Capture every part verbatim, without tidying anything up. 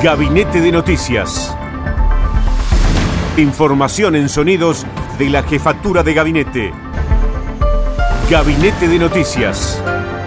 Gabinete de Noticias. Información en sonidos de la Jefatura de Gabinete. Gabinete de Noticias.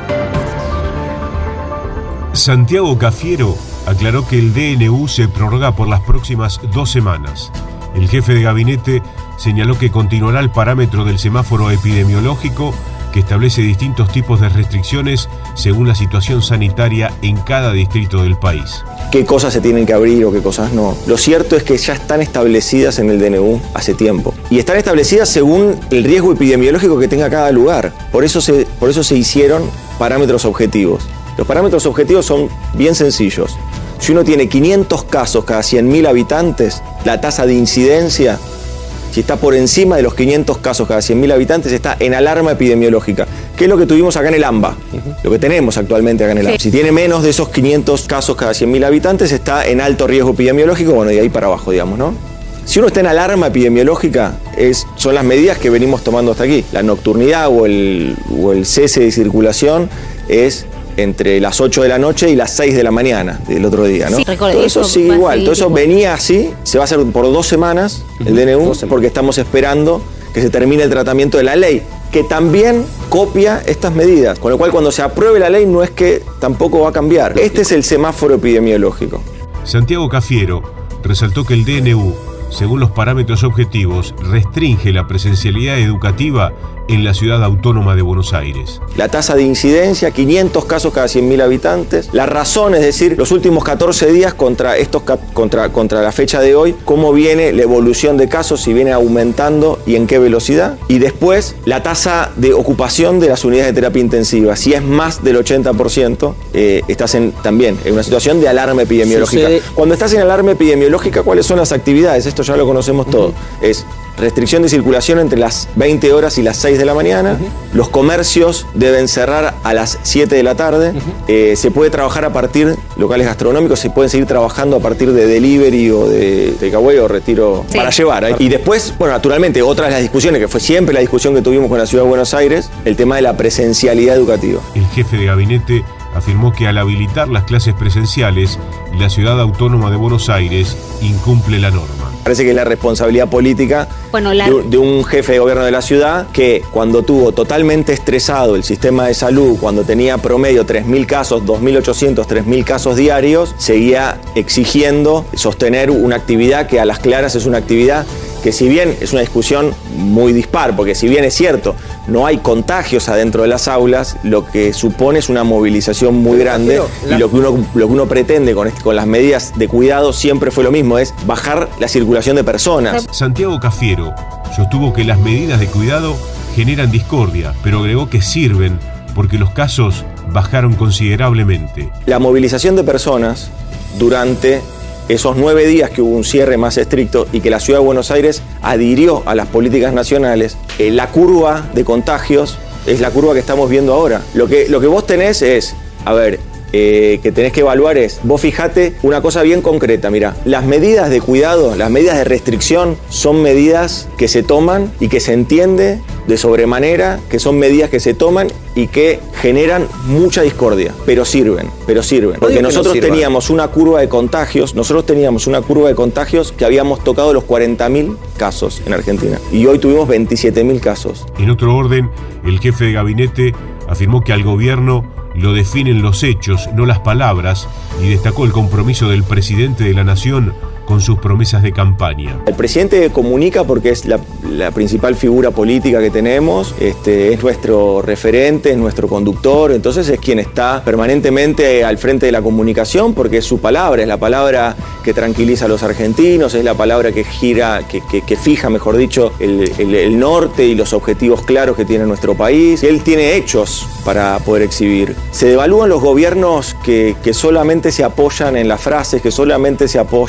Santiago Cafiero aclaró que el D N U se prorroga por las próximas dos semanas. El jefe de gabinete señaló que continuará el parámetro del semáforo epidemiológico que establece distintos tipos de restricciones según la situación sanitaria en cada distrito del país. ¿Qué cosas se tienen que abrir o qué cosas no? Lo cierto es que ya están establecidas en el D N U hace tiempo. Y están establecidas según el riesgo epidemiológico que tenga cada lugar. Por eso se, por eso se hicieron parámetros objetivos. Los parámetros objetivos son bien sencillos. Si uno tiene quinientos casos cada cien mil habitantes, la tasa de incidencia, si está por encima de los quinientos casos cada cien mil habitantes, está en alarma epidemiológica, que es lo que tuvimos acá en el AMBA, uh-huh. lo que tenemos actualmente acá en el AMBA. Sí. Si tiene menos de esos quinientos casos cada cien mil habitantes, está en alto riesgo epidemiológico, bueno, de ahí para abajo, digamos, ¿no? Si uno está en alarma epidemiológica, es, son las medidas que venimos tomando hasta aquí. La nocturnidad o el, o el cese de circulación es entre las ocho de la noche y las seis de la mañana del otro día, ¿no? Sí, todo eso sigue igual, todo eso venía así, se va a hacer por dos semanas el D N U, porque estamos esperando que se termine el tratamiento de la ley, que también copia estas medidas, con lo cual cuando se apruebe la ley no es que tampoco va a cambiar. Este es el semáforo epidemiológico. Santiago Cafiero resaltó que el D N U, según los parámetros objetivos, restringe la presencialidad educativa en la ciudad autónoma de Buenos Aires. La tasa de incidencia, quinientos casos cada cien mil habitantes. La razón, es decir, los últimos catorce días contra, estos, contra, contra la fecha de hoy, cómo viene la evolución de casos, si viene aumentando y en qué velocidad. Y después, la tasa de ocupación de las unidades de terapia intensiva. Si es más del ochenta por ciento, eh, estás en, también en una situación de alarma epidemiológica. Sucede. Cuando estás en alarma epidemiológica, ¿cuáles son las actividades? Esto ya lo conocemos uh-huh. todo. Es restricción de circulación entre las veinte horas y las seis de la mañana. Uh-huh. Los comercios deben cerrar a las siete de la tarde. Uh-huh. Eh, se puede trabajar a partir, locales gastronómicos, se pueden seguir trabajando a partir de delivery o de takeaway o retiro sí. para llevar. ¿eh? Y después, bueno, naturalmente, otra de las discusiones, que fue siempre la discusión que tuvimos con la Ciudad de Buenos Aires, el tema de la presencialidad educativa. El jefe de gabinete afirmó que al habilitar las clases presenciales, la Ciudad Autónoma de Buenos Aires incumple la norma. Parece que es la responsabilidad política bueno, la... de, de un jefe de gobierno de la ciudad que cuando tuvo totalmente estresado el sistema de salud, cuando tenía promedio tres mil casos, dos mil ochocientos, tres mil casos diarios, seguía exigiendo sostener una actividad que a las claras es una actividad que si bien es una discusión muy dispar, porque si bien es cierto, no hay contagios adentro de las aulas, lo que supone es una movilización muy grande y lo que uno, lo que uno pretende con, este, con las medidas de cuidado siempre fue lo mismo, es bajar la circulación de personas. Santiago Cafiero sostuvo que las medidas de cuidado generan discordia, pero agregó que sirven porque los casos bajaron considerablemente. La movilización de personas durante esos nueve días que hubo un cierre más estricto y que la Ciudad de Buenos Aires adhirió a las políticas nacionales, eh, la curva de contagios es la curva que estamos viendo ahora. Lo que, lo que vos tenés es, a ver, eh, que tenés que evaluar es, vos fijate una cosa bien concreta, mirá, las medidas de cuidado, las medidas de restricción son medidas que se toman y que se entiende de sobremanera, que son medidas que se toman y que generan mucha discordia, pero sirven, pero sirven. Porque nosotros no teníamos una curva de contagios, nosotros teníamos una curva de contagios que habíamos tocado los cuarenta mil casos en Argentina y hoy tuvimos veintisiete mil casos. En otro orden, el jefe de gabinete afirmó que al gobierno lo definen los hechos, no las palabras, y destacó el compromiso del presidente de la Nación con sus promesas de campaña. El presidente comunica porque es la, la principal figura política que tenemos, este, es nuestro referente, es nuestro conductor, entonces es quien está permanentemente al frente de la comunicación porque es su palabra, es la palabra que tranquiliza a los argentinos, es la palabra que gira, que, que, que fija, mejor dicho, el, el, el norte y los objetivos claros que tiene nuestro país. Él tiene hechos para poder exhibir. Se devalúan los gobiernos que, que solamente se apoyan en las frases, que solamente se apoyan en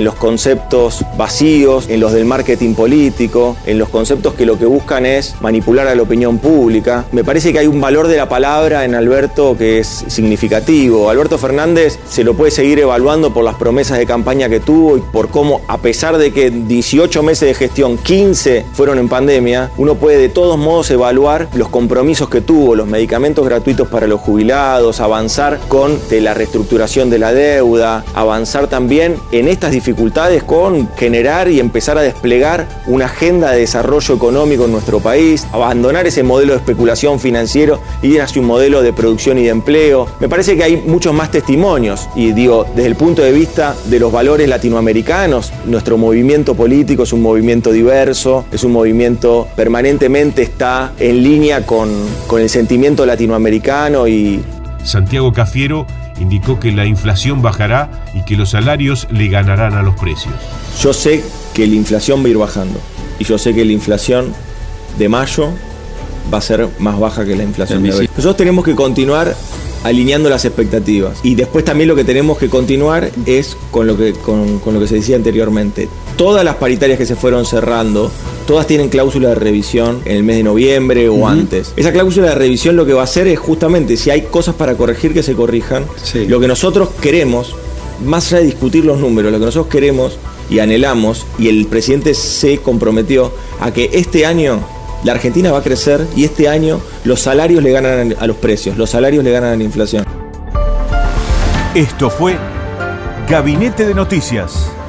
en los conceptos vacíos, en los del marketing político, en los conceptos que lo que buscan es manipular a la opinión pública. Me parece que hay un valor de la palabra en Alberto que es significativo. Alberto Fernández se lo puede seguir evaluando por las promesas de campaña que tuvo y por cómo, a pesar de que dieciocho meses de gestión, quince fueron en pandemia, uno puede de todos modos evaluar los compromisos que tuvo, los medicamentos gratuitos para los jubilados, avanzar con de la reestructuración de la deuda, avanzar también en estas dificultades con generar y empezar a desplegar una agenda de desarrollo económico en nuestro país, abandonar ese modelo de especulación financiero y ir hacia un modelo de producción y de empleo. Me parece que hay muchos más testimonios y digo, desde el punto de vista de los valores latinoamericanos, nuestro movimiento político es un movimiento diverso, es un movimiento permanentemente está en línea con, con el sentimiento latinoamericano y... Santiago Cafiero indicó que la inflación bajará y que los salarios le ganarán a los precios. Yo sé que la inflación va a ir bajando y yo sé que la inflación de mayo va a ser más baja que la inflación de abril. Nosotros tenemos que continuar alineando las expectativas y después también lo que tenemos que continuar es con lo que, con, con lo que se decía anteriormente. Todas las paritarias que se fueron cerrando, todas tienen cláusula de revisión en el mes de noviembre o uh-huh. antes. Esa cláusula de revisión lo que va a hacer es justamente, si hay cosas para corregir, que se corrijan. Sí. Lo que nosotros queremos, más allá de discutir los números, lo que nosotros queremos y anhelamos, y el presidente se comprometió a que este año la Argentina va a crecer y este año los salarios le ganan a los precios, los salarios le ganan a la inflación. Esto fue Gabinete de Noticias.